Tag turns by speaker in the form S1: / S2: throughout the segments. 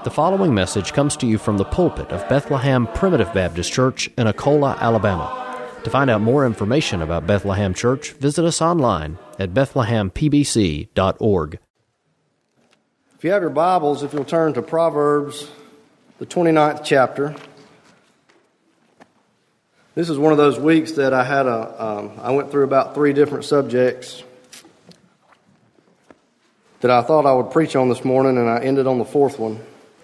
S1: The following message comes to you from the pulpit of Bethlehem Primitive Baptist Church in Akola, Alabama. To find out more information about Bethlehem Church, visit us online at bethlehempbc.org.
S2: If you have your Bibles, if you'll turn to Proverbs, the 29th chapter. This is one of those weeks that I went through about 3 different subjects that I thought I would preach on this morning, and I ended on the 4th one.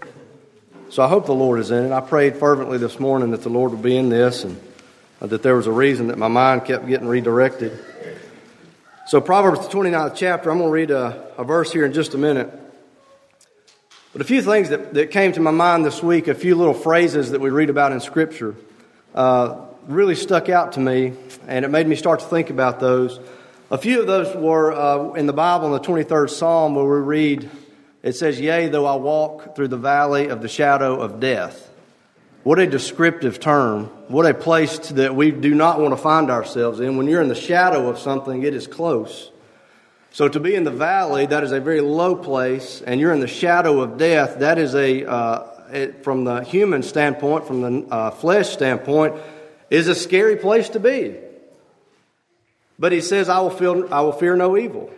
S2: So I hope the Lord is in it. I prayed fervently this morning that the Lord would be in this, and that there was a reason that my mind kept getting redirected. So Proverbs, the 29th chapter, I'm going to read a verse here in just a minute. But a few things that came to my mind this week, a few little phrases that we read about in Scripture, really stuck out to me, and it made me start to think about those. A few of those were in the Bible in the 23rd Psalm, where we read, it says, "Yea, though I walk through the valley of the shadow of death." What a descriptive term. What a place that we do not want to find ourselves in. When you're in the shadow of something, it is close. So to be in the valley, that is a very low place, and you're in the shadow of death, that is from the human standpoint, from the flesh standpoint, is a scary place to be. But he says, I will fear no evil.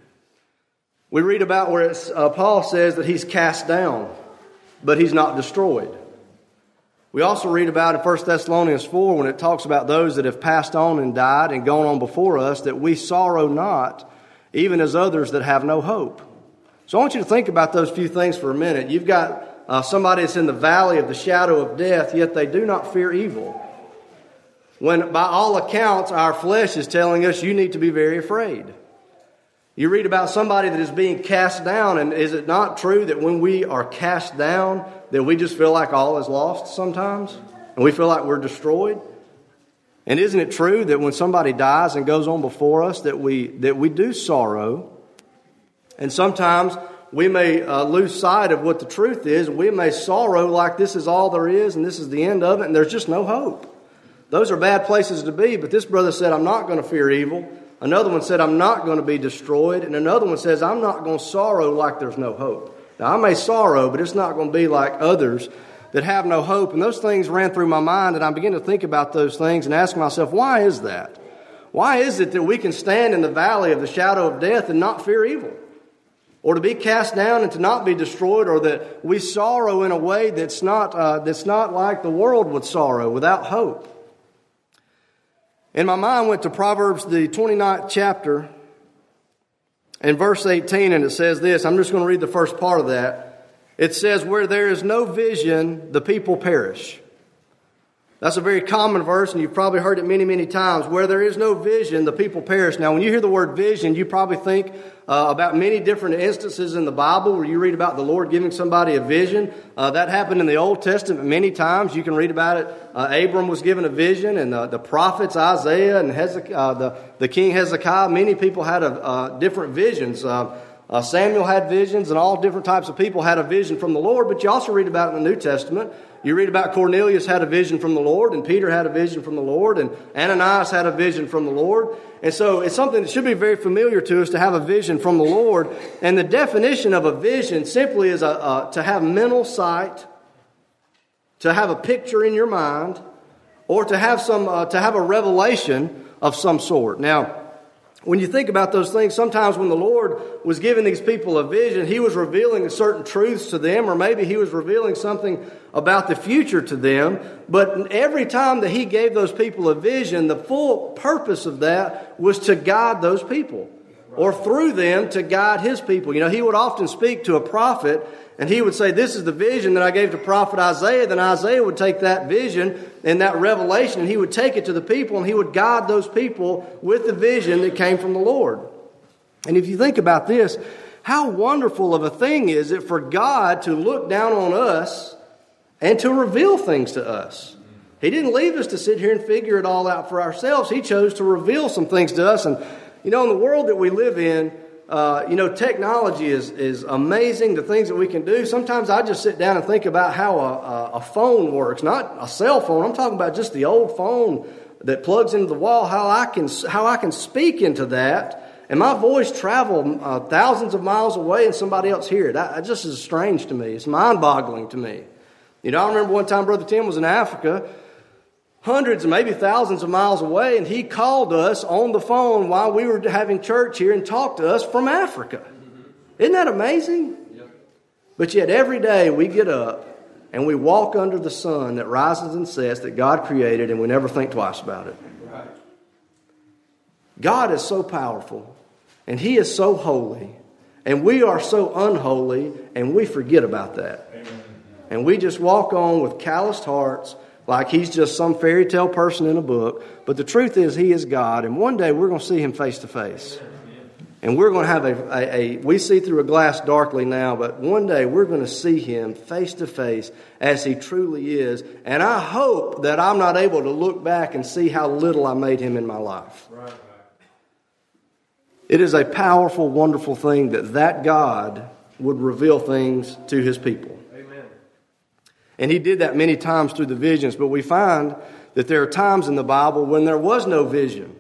S2: We read about where Paul says that he's cast down, but he's not destroyed. We also read about in 1 Thessalonians 4, when it talks about those that have passed on and died and gone on before us, that we sorrow not, even as others that have no hope. So I want you to think about those few things for a minute. You've got somebody that's in the valley of the shadow of death, yet they do not fear evil. When by all accounts our flesh is telling us you need to be very afraid. You read about somebody that is being cast down, and is it not true that when we are cast down that we just feel like all is lost sometimes? And we feel like we're destroyed? And isn't it true that when somebody dies and goes on before us that we do sorrow? And sometimes we may lose sight of what the truth is. We may sorrow like this is all there is and this is the end of it and there's just no hope. Those are bad places to be, but this brother said, I'm not going to fear evil. Another one said, I'm not going to be destroyed. And another one says, I'm not going to sorrow like there's no hope. Now, I may sorrow, but it's not going to be like others that have no hope. And those things ran through my mind, and I began to think about those things and ask myself, why is that? Why is it that we can stand in the valley of the shadow of death and not fear evil? Or to be cast down and to not be destroyed, or that we sorrow in a way that's not like the world would sorrow, without hope? And my mind went to Proverbs, the 29th chapter, and verse 18, and it says this. I'm just going to read the first part of that. It says, where there is no vision, the people perish. That's a very common verse, and you've probably heard it many, many times. Where there is no vision, the people perish. Now, when you hear the word vision, you probably think about many different instances in the Bible where you read about the Lord giving somebody a vision. That happened in the Old Testament many times. You can read about it. Abram was given a vision, and the prophets, Isaiah and Hezekiah, the king Hezekiah, many people had different visions. Samuel had visions, and all different types of people had a vision from the Lord. But you also read about it in the New Testament. You read about Cornelius had a vision from the Lord, and Peter had a vision from the Lord, and Ananias had a vision from the Lord. And so it's something that should be very familiar to us to have a vision from the Lord. And the definition of a vision simply is to have mental sight, to have a picture in your mind, or to have a revelation of some sort. Now, when you think about those things, sometimes when the Lord was giving these people a vision, He was revealing certain truths to them, or maybe He was revealing something about the future to them. But every time that He gave those people a vision, the full purpose of that was to guide those people, or through them to guide His people. You know, He would often speak to a prophet, and he would say, this is the vision that I gave to prophet Isaiah. Then Isaiah would take that vision and that revelation, and he would take it to the people, and he would guide those people with the vision that came from the Lord. And if you think about this, how wonderful of a thing is it for God to look down on us and to reveal things to us. He didn't leave us to sit here and figure it all out for ourselves. He chose to reveal some things to us. And, you know, in the world that we live in, technology is amazing, the things that we can do. Sometimes I just sit down and think about how a phone works, not a cell phone. I'm talking about just the old phone that plugs into the wall, how I can speak into that And my voice travel thousands of miles away and somebody else hear it. It just is strange to me. It's mind-boggling to me. You know, I remember one time Brother Tim was in Africa, hundreds and maybe thousands of miles away, and he called us on the phone while we were having church here and talked to us from Africa. Isn't that amazing? Yep. But yet every day we get up and we walk under the sun that rises and sets that God created, and we never think twice about it. Right. God is so powerful, and He is so holy, and we are so unholy, and we forget about that. Amen. And we just walk on with calloused hearts like He's just some fairy tale person in a book. But the truth is He is God, and one day we're going to see Him face to face. And we're going to have we see through a glass darkly now, but one day we're going to see Him face to face as He truly is. And I hope that I'm not able to look back and see how little I made Him in my life. Right. It is a powerful, wonderful thing that God would reveal things to His people. Amen. And He did that many times through the visions, but we find that there are times in the Bible when there was no vision.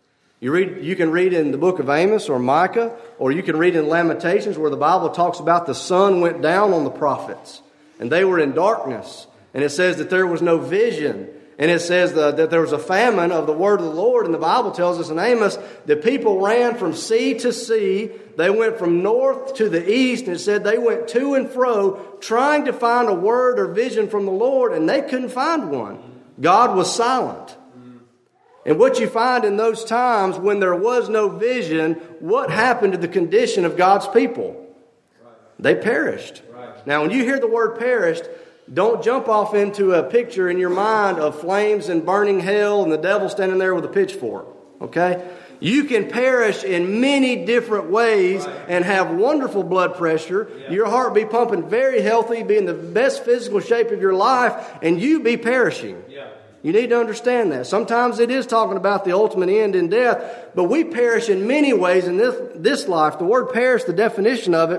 S2: You can read in the book of Amos or Micah, or you can read in Lamentations where the Bible talks about the sun went down on the prophets and they were in darkness. And it says that there was no vision. And it says that there was a famine of the word of the Lord. And the Bible tells us in Amos that people ran from sea to sea. They went from north to the east. And it said they went to and fro trying to find a word or vision from the Lord. And they couldn't find one. God was silent. And what you find in those times when there was no vision, what happened to the condition of God's people? They perished. Now, when you hear the word perished, don't jump off into a picture in your mind of flames and burning hell and the devil standing there with a pitchfork. Okay? You can perish in many different ways and have wonderful blood pressure. Your heart be pumping very healthy, be in the best physical shape of your life, and you be perishing. You need to understand that. Sometimes it is talking about the ultimate end in death, but we perish in many ways in this life. The word perish, the definition of it,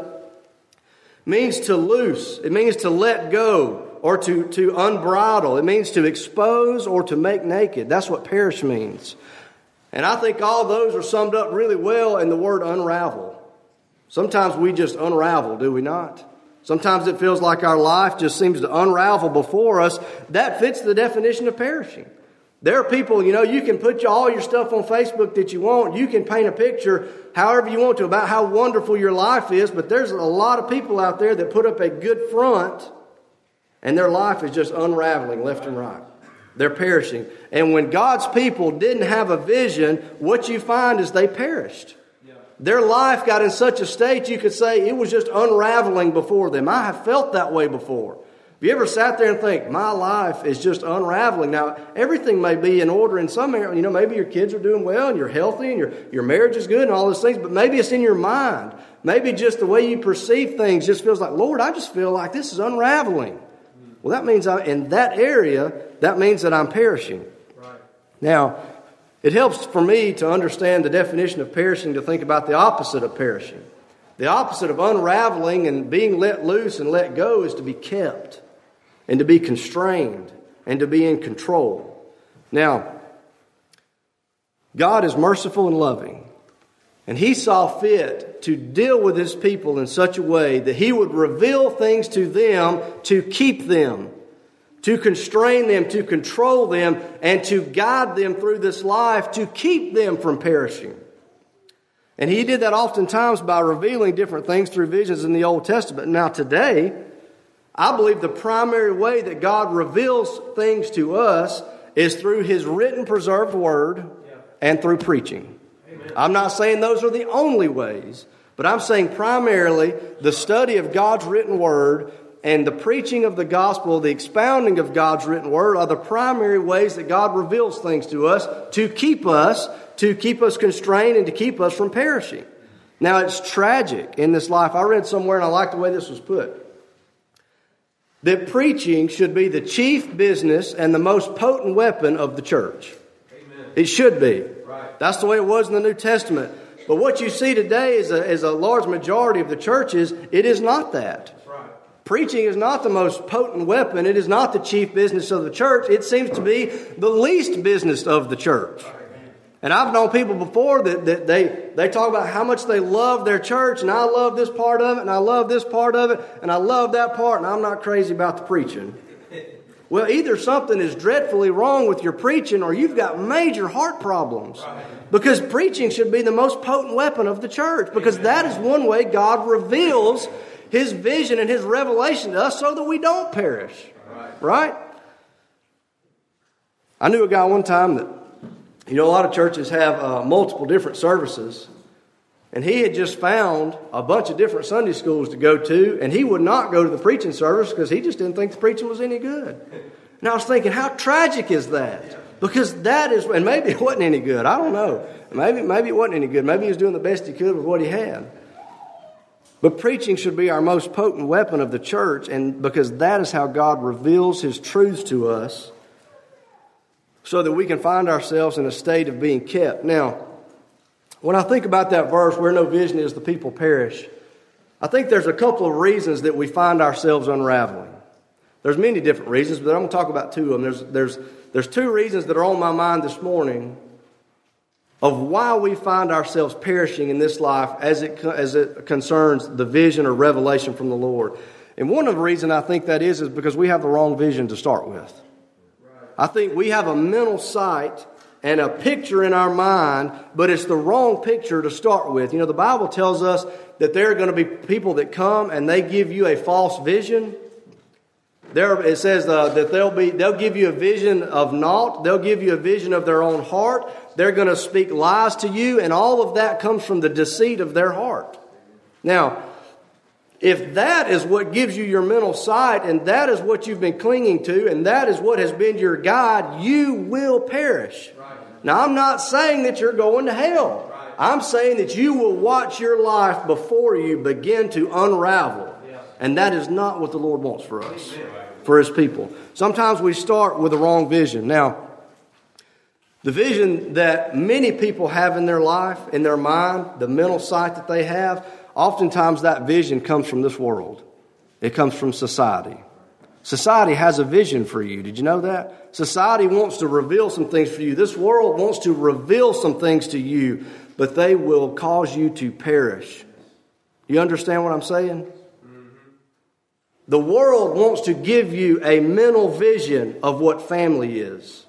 S2: means to loose. It means to let go or to unbridle. It means to expose or to make naked. That's what perish means. And I think all those are summed up really well in the word unravel. Sometimes we just unravel, do we not? Sometimes it feels like our life just seems to unravel before us. That fits the definition of perishing. There are people, you can put all your stuff on Facebook that you want. You can paint a picture however you want to about how wonderful your life is. But there's a lot of people out there that put up a good front and their life is just unraveling left and right. They're perishing. And when God's people didn't have a vision, what you find is they perished. Their life got in such a state you could say it was just unraveling before them. I have felt that way before. Have you ever sat there and think, my life is just unraveling? Now, everything may be in order in some area. Maybe your kids are doing well and you're healthy and your marriage is good and all those things, but maybe it's in your mind. Maybe just the way you perceive things just feels like, Lord, I just feel like this is unraveling. Well, that means in that area, that means that I'm perishing. Right. Now, it helps for me to understand the definition of perishing to think about the opposite of perishing. The opposite of unraveling and being let loose and let go is to be kept and to be constrained and to be in control. Now, God is merciful and loving, and He saw fit to deal with His people in such a way that He would reveal things to them to keep them, to constrain them, to control them, and to guide them through this life to keep them from perishing. And He did that oftentimes by revealing different things through visions in the Old Testament. Now today, I believe the primary way that God reveals things to us is through His written preserved Word and through preaching. Amen. I'm not saying those are the only ways, but I'm saying primarily the study of God's written Word and the preaching of the gospel, the expounding of God's written word are the primary ways that God reveals things to us to keep us constrained and to keep us from perishing. Now, it's tragic in this life. I read somewhere, and I like the way this was put, that preaching should be the chief business and the most potent weapon of the church. Amen. It should be. Right. That's the way it was in the New Testament. But what you see today is a large majority of the churches, it is not that. Preaching is not the most potent weapon. It is not the chief business of the church. It seems to be the least business of the church. And I've known people before that they talk about how much they love their church, and I love this part of it, and I love this part of it, and I love that part, and I'm not crazy about the preaching. Well, either something is dreadfully wrong with your preaching or you've got major heart problems. Because preaching should be the most potent weapon of the church. Because that is one way God reveals His vision and His revelation to us so that we don't perish. Right? I knew a guy one time that, a lot of churches have multiple different services. And he had just found a bunch of different Sunday schools to go to, and he would not go to the preaching service because he just didn't think the preaching was any good. And I was thinking, how tragic is that? Because that is, and maybe it wasn't any good. I don't know. Maybe it wasn't any good. Maybe he was doing the best he could with what he had. But preaching should be our most potent weapon of the church, and because that is how God reveals His truths to us so that we can find ourselves in a state of being kept. Now, when I think about that verse, where no vision is, the people perish, I think there's a couple of reasons that we find ourselves unraveling. There's many different reasons, but I'm going to talk about two of them. There's two reasons that are on my mind this morning of why we find ourselves perishing in this life as it concerns the vision or revelation from the Lord. And one of the reasons I think that is because we have the wrong vision to start with. I think we have a mental sight and a picture in our mind, but it's the wrong picture to start with. The Bible tells us that there are going to be people that come and they give you a false vision. It says that they'll give you a vision of naught. They'll give you a vision of their own heart. They're going to speak lies to you, and all of that comes from the deceit of their heart. Now, if that is what gives you your mental sight, and that is what you've been clinging to, and that is what has been your guide, you will perish. Now, I'm not saying that you're going to hell. I'm saying that you will watch your life before you begin to unravel. And that is not what the Lord wants for us, for His people. Sometimes we start with the wrong vision. Now, the vision that many people have in their life, in their mind, the mental sight that they have, oftentimes that vision comes from this world. It comes from society. Society has a vision for you. Did you know that? Society wants to reveal some things for you. This world wants to reveal some things to you, but they will cause you to perish. You understand what I'm saying? The world wants to give you a mental vision of what family is.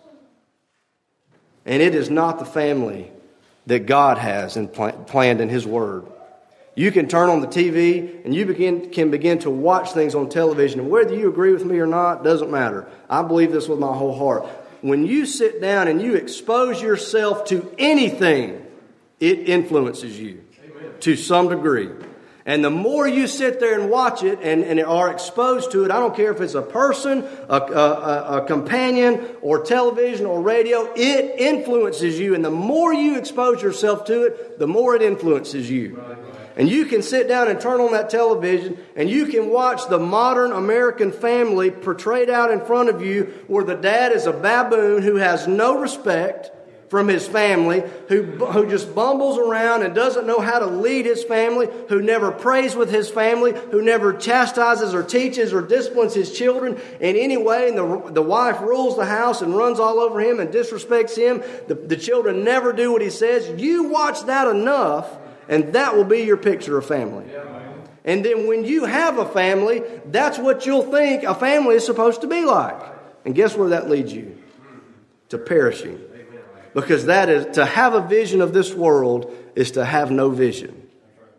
S2: And it is not the family that God has planned in His Word. You can turn on the TV and you can begin to watch things on television. And whether you agree with me or not, doesn't matter. I believe this with my whole heart. When you sit down and you expose yourself to anything, it influences you to some degree. And the more you sit there and watch it and are exposed to it, I don't care if it's a person, a companion, or television or radio, it influences you. And the more you expose yourself to it, the more it influences you. And you can sit down and turn on that television and you can watch the modern American family portrayed out in front of you where the dad is a baboon who has no respect from his family, who just bumbles around and doesn't know how to lead his family, who never prays with his family, who never chastises or teaches or disciplines his children in any way, and the wife rules the house and runs all over him and disrespects him. The children never do what he says. You watch that enough, and that will be your picture of family. And then when you have a family, that's what you'll think a family is supposed to be like. And guess where that leads you? To perishing. Because that is, to have a vision of this world is to have no vision.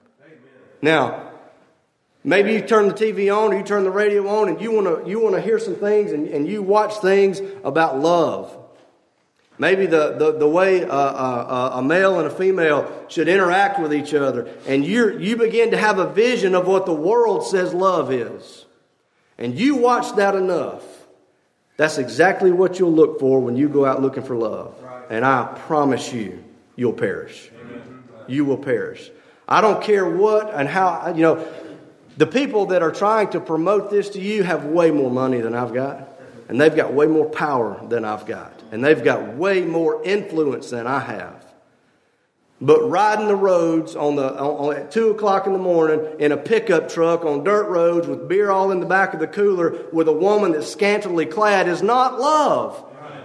S2: Now, maybe you turn the TV on or you turn the radio on and you want to hear some things and you watch things about love. Maybe the way a male and a female should interact with each other. And you begin to have a vision of what the world says love is. And you watch that enough. That's exactly what you'll look for when you go out looking for love. And I promise you, you'll perish. You will perish. I don't care what and how, the people that are trying to promote this to you have way more money than I've got. And they've got way more power than I've got. And they've got way more influence than I have. But riding the roads at 2 o'clock in the morning in a pickup truck on dirt roads with beer all in the back of the cooler with a woman that's scantily clad is not love.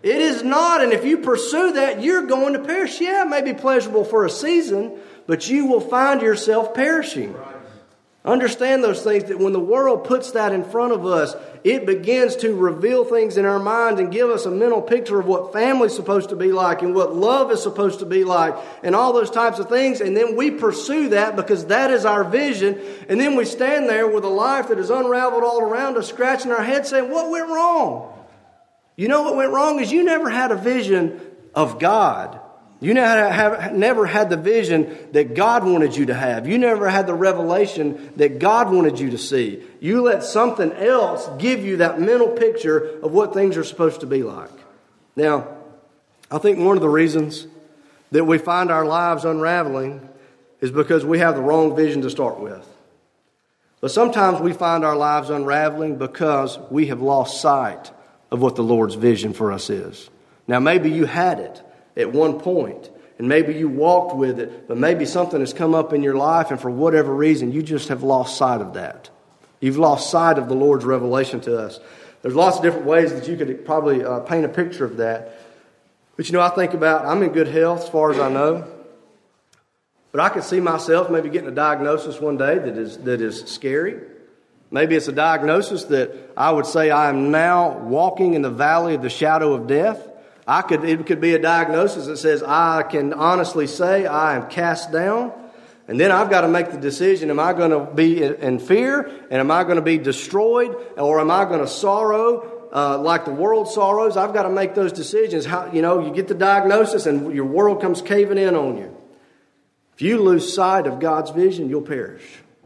S2: It is not, and if you pursue that, you're going to perish. Yeah, it may be pleasurable for a season, but you will find yourself perishing. Understand those things, that when the world puts that in front of us, it begins to reveal things in our minds and give us a mental picture of what family's supposed to be like and what love is supposed to be like and all those types of things. And then we pursue that because that is our vision. And then we stand there with a life that is unraveled all around us, scratching our head saying, what went wrong? You know what went wrong is you never had a vision of God. You never had the vision that God wanted you to have. You never had the revelation that God wanted you to see. You let something else give you that mental picture of what things are supposed to be like. Now, I think one of the reasons that we find our lives unraveling is because we have the wrong vision to start with. But sometimes we find our lives unraveling because we have lost sight of what the Lord's vision for us is. Now, maybe you had it at one point, and maybe you walked with it, but maybe something has come up in your life, and for whatever reason, you just have lost sight of that. You've lost sight of the Lord's revelation to us. There's lots of different ways that you could probably paint a picture of that. But I think about, I'm in good health as far as I know, but I could see myself maybe getting a diagnosis one day that is scary. Maybe it's a diagnosis that I would say I am now walking in the valley of the shadow of death. It could be a diagnosis that says I can honestly say I am cast down. And then I've got to make the decision, am I going to be in fear? And am I going to be destroyed? Or am I going to sorrow like the world sorrows? I've got to make those decisions. You get the diagnosis and your world comes caving in on you. If you lose sight of God's vision, you'll perish.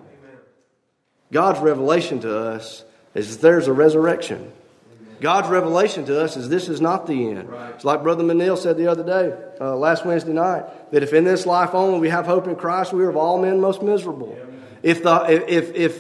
S2: God's revelation to us is that there's a resurrection. God's revelation to us is this is not the end. Right. It's like Brother Manil said the other day, last Wednesday night, that if in this life only we have hope in Christ, we are of all men most miserable. Yeah.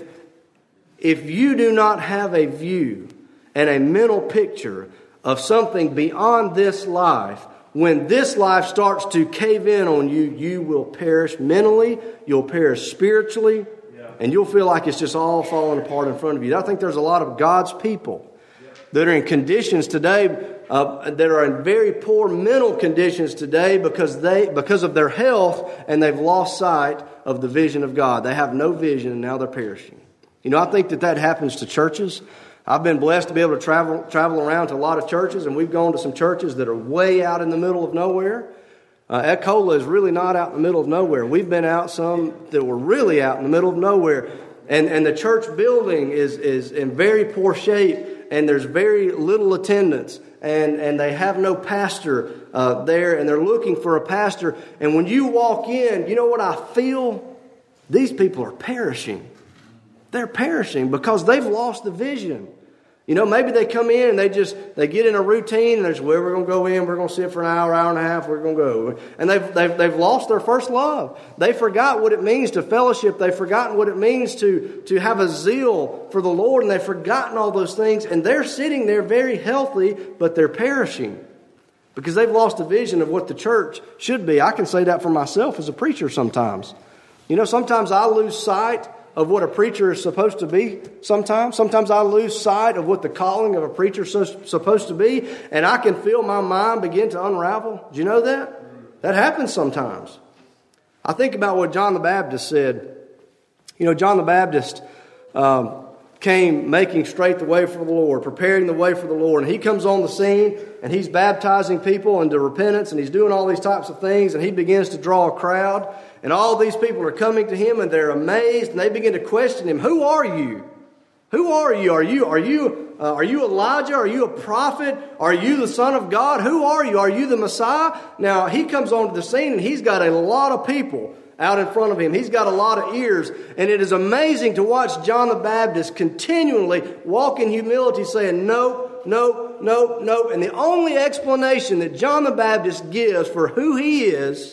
S2: If you do not have a view and a mental picture of something beyond this life, when this life starts to cave in on you, you will perish mentally, you'll perish spiritually, and you'll feel like it's just all falling apart in front of you. I think there's a lot of God's people that are in conditions today, that are in very poor mental conditions today because of their health, and they've lost sight of the vision of God. They have no vision, and now they're perishing. I think that happens to churches. I've been blessed to be able to travel around to a lot of churches, and we've gone to some churches that are way out in the middle of nowhere. Ecola is really not out in the middle of nowhere. We've been out some that were really out in the middle of nowhere. And the church building is in very poor shape, and there's very little attendance. And they have no pastor there, and they're looking for a pastor. And when you walk in, you know what I feel? These people are perishing. They're perishing because they've lost the vision. Maybe they come in and they get in a routine, and there's where we're going to go in, we're going to sit for an hour and a half, we're going to go. And they've lost their first love. They forgot what it means to fellowship. They've forgotten what it means to have a zeal for the Lord, and they've forgotten all those things. And they're sitting there very healthy, but they're perishing because they've lost a vision of what the church should be. I can say that for myself as a preacher sometimes. Sometimes I lose sight of what a preacher is supposed to be sometimes. Sometimes I lose sight of what the calling of a preacher is supposed to be, and I can feel my mind begin to unravel. Do you know that? That happens sometimes. I think about what John the Baptist said. John the Baptist came making straight the way for the Lord, preparing the way for the Lord. And he comes on the scene, and he's baptizing people into repentance, and he's doing all these types of things, and he begins to draw a crowd. And all these people are coming to him, and they're amazed, and they begin to question him. Who are you? Who are you? Are you Elijah? Are you a prophet? Are you the Son of God? Who are you? Are you the Messiah? Now, he comes onto the scene, and he's got a lot of people out in front of him. He's got a lot of ears, and it is amazing to watch John the Baptist continually walk in humility, saying, no, no, no, no. And the only explanation that John the Baptist gives for who he is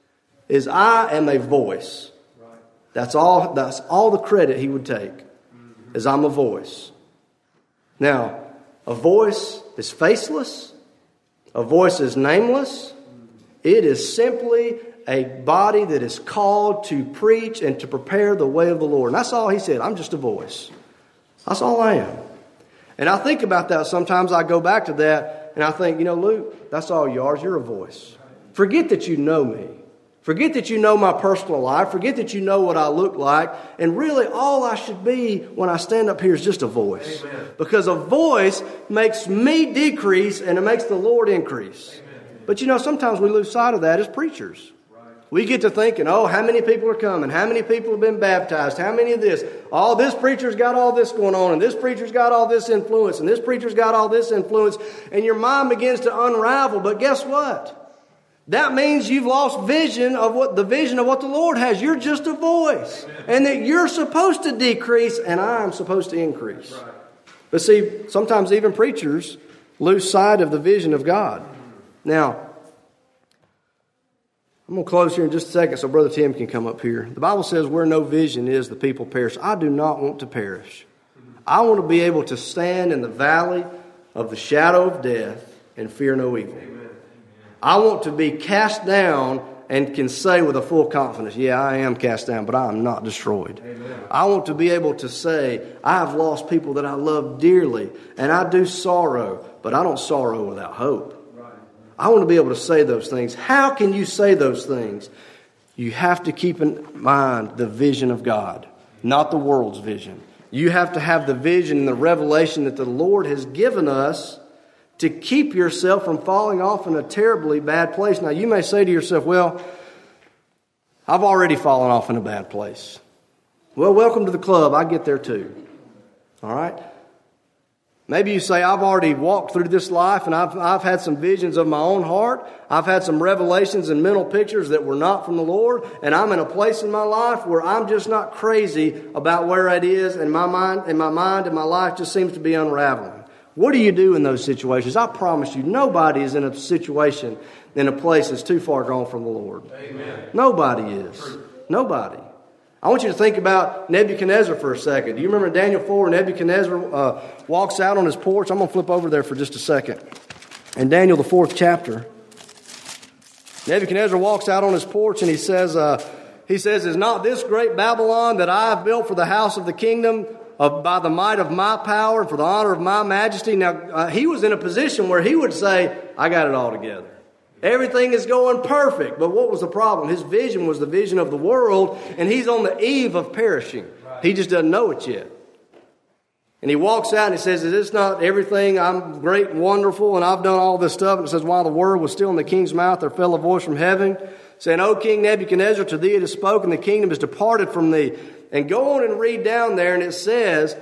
S2: I am a voice. Right. That's all the credit he would take, is I'm a voice. Now, a voice is faceless. A voice is nameless. It is simply a body that is called to preach and to prepare the way of the Lord. And that's all he said. I'm just a voice. That's all I am. And I think about that sometimes. I go back to that. and I think, Luke, that's all you are, is you're a voice. Forget that you know me. Forget that you know my personal life. Forget that you know what I look like. And really, all I should be when I stand up here is just a voice. Amen. Because a voice makes me decrease and it makes the Lord increase. Amen. But sometimes we lose sight of that as preachers. Right. We get to thinking, how many people are coming? How many people have been baptized? How many of this? Oh, this preacher's got all this going on, and this preacher's got all this influence, and this preacher's got all this influence. And your mind begins to unravel. But guess what? That means you've lost vision of what the Lord has. You're just a voice. Amen. And that you're supposed to decrease and I'm supposed to increase. Right. But see, sometimes even preachers lose sight of the vision of God. Now, I'm going to close here in just a second so Brother Tim can come up here. The Bible says where no vision is, the people perish. I do not want to perish. I want to be able to stand in the valley of the shadow of death and fear no evil. Amen. I want to be cast down and can say with a full confidence, yeah, I am cast down, but I am not destroyed. Amen. I want to be able to say, I have lost people that I love dearly, and I do sorrow, but I don't sorrow without hope. Right. I want to be able to say those things. How can you say those things? You have to keep in mind the vision of God, not the world's vision. You have to have the vision and the revelation that the Lord has given us to keep yourself from falling off in a terribly bad place. Now, you may say to yourself, well, I've already fallen off in a bad place. Well, welcome to the club. I get there too. All right? Maybe you say, I've already walked through this life and I've had some visions of my own heart. I've had some revelations and mental pictures that were not from the Lord. And I'm in a place in my life where I'm just not crazy about where it is. And my mind and my life just seems to be unraveling. What do you do in those situations? I promise you, nobody is in a situation, in a place that's too far gone from the Lord. Amen. Nobody is. Nobody. I want you to think about Nebuchadnezzar for a second. Do you remember Daniel 4? Nebuchadnezzar walks out on his porch. I'm going to flip over there for just a second. In Daniel, the 4th chapter, Nebuchadnezzar walks out on his porch and he says, is not this great Babylon that I have built for the house of the kingdom by the might of my power and for the honor of my majesty? Now, he was in a position where he would say, I got it all together. Everything is going perfect. But what was the problem? His vision was the vision of the world, and he's on the eve of perishing. He just doesn't know it yet. And he walks out and he says, is this not everything? I'm great and wonderful, and I've done all this stuff. And it says, while the word was still in the king's mouth, there fell a voice from heaven, saying, O King Nebuchadnezzar, to thee it is spoken, the kingdom is departed from thee. And go on and read down there, and it says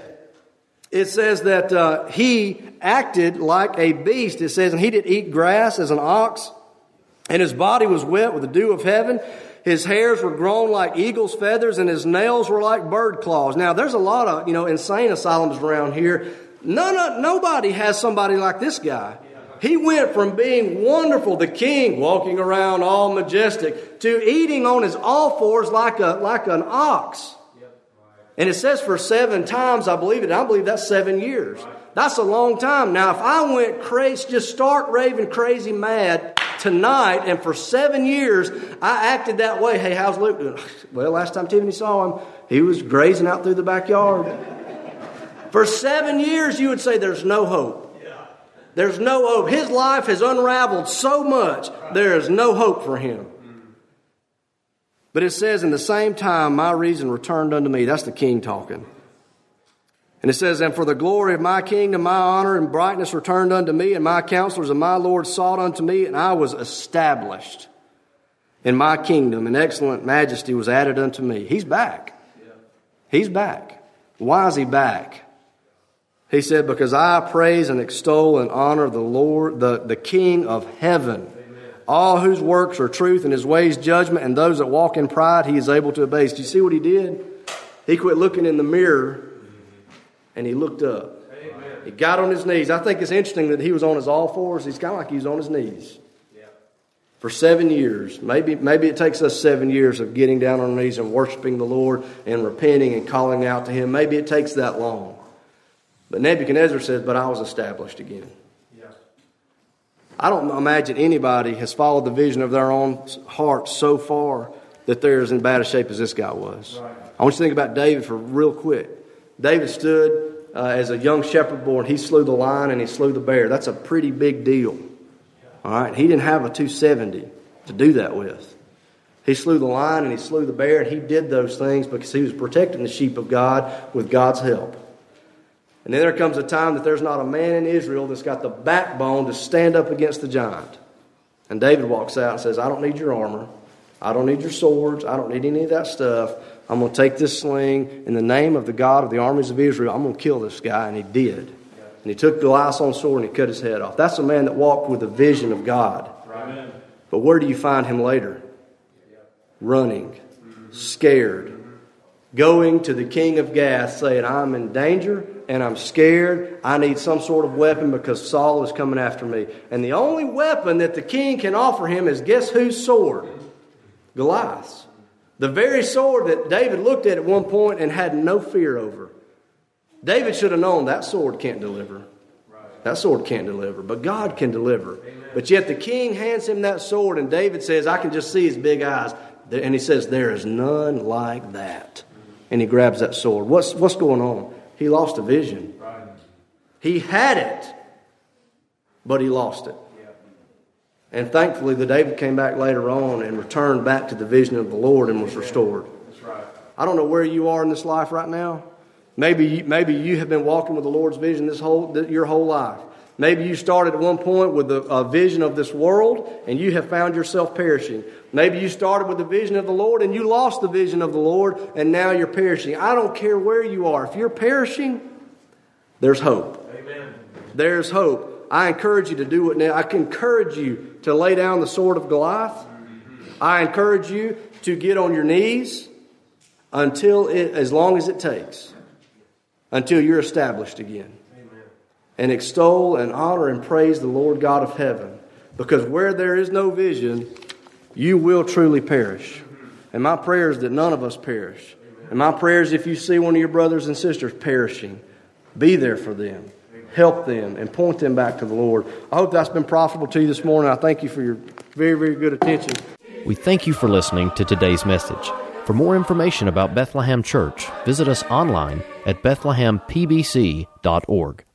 S2: that he acted like a beast. It says, and he did eat grass as an ox, and his body was wet with the dew of heaven. His hairs were grown like eagle's feathers, and his nails were like bird claws. Now, there's a lot of insane asylums around here. Nobody has somebody like this guy. He went from being wonderful, the king, walking around all majestic, to eating on his all fours like an ox. And it says for 7 times, I believe it. I believe that's 7 years. That's a long time. Now, if I went crazy, just stark raving crazy mad tonight, and for 7 years I acted that way. Hey, how's Luke doing? Well, last time Tiffany saw him, he was grazing out through the backyard. For 7 years, you would say there's no hope. There's no hope. His life has unraveled so much, there is no hope for him. But it says, in the same time, my reason returned unto me. That's the king talking. And it says, and for the glory of my kingdom, my honor and brightness returned unto me, and my counselors and my Lord sought unto me, and I was established in my kingdom, and excellent majesty was added unto me. He's back. He's back. Why is he back? He said, because I praise and extol and honor the Lord, the King of heaven. All whose works are truth and his ways judgment, and those that walk in pride he is able to abase. Do you see what he did? He quit looking in the mirror and he looked up. Amen. He got on his knees. I think it's interesting that he was on his all fours. He's kind of like he was on his knees. Yeah. For 7 years. Maybe it takes us 7 years of getting down on our knees and worshiping the Lord and repenting and calling out to him. Maybe it takes that long. But Nebuchadnezzar says, but I was established again. I don't imagine anybody has followed the vision of their own heart so far that they're as in bad a shape as this guy was. Right. I want you to think about David for real quick. David stood as a young shepherd boy, and he slew the lion and he slew the bear. That's a pretty big deal. All right, he didn't have a 270 to do that with. He slew the lion and he slew the bear, and he did those things because he was protecting the sheep of God with God's help. And then there comes a time that there's not a man in Israel that's got the backbone to stand up against the giant. And David walks out and says, I don't need your armor. I don't need your swords. I don't need any of that stuff. I'm going to take this sling in the name of the God of the armies of Israel. I'm going to kill this guy. And he did. And he took Goliath's own sword and he cut his head off. That's a man that walked with a vision of God. Amen. But where do you find him later? Running, scared, going to the king of Gath saying, I'm in danger and I'm scared. I need some sort of weapon because Saul is coming after me. And the only weapon that the king can offer him is guess whose sword? Goliath's. The very sword that David looked at one point and had no fear over. David should have known that sword can't deliver. That sword can't deliver, but God can deliver. Amen. But yet the king hands him that sword, and David says, I can just see his big eyes. And he says, there is none like that. And he grabs that sword. What's going on? He lost a vision. He had it, but he lost it. And thankfully, the David came back later on and returned back to the vision of the Lord and was restored. I don't know where you are in this life right now. Maybe you have been walking with the Lord's vision your whole life. Maybe you started at one point with a vision of this world and you have found yourself perishing. Maybe you started with the vision of the Lord and you lost the vision of the Lord and now you're perishing. I don't care where you are. If you're perishing, there's hope. Amen. There's hope. I encourage you to do it now. I can encourage you to lay down the sword of Goliath. I encourage you to get on your knees as long as it takes, until you're established again. And extol and honor and praise the Lord God of heaven. Because where there is no vision, you will truly perish. And my prayer is that none of us perish. And my prayer is if you see one of your brothers and sisters perishing, be there for them. Help them and point them back to the Lord. I hope that's been profitable to you this morning. I thank you for your very, very good attention.
S1: We thank you for listening to today's message. For more information about Bethlehem Church, visit us online at bethlehempbc.org.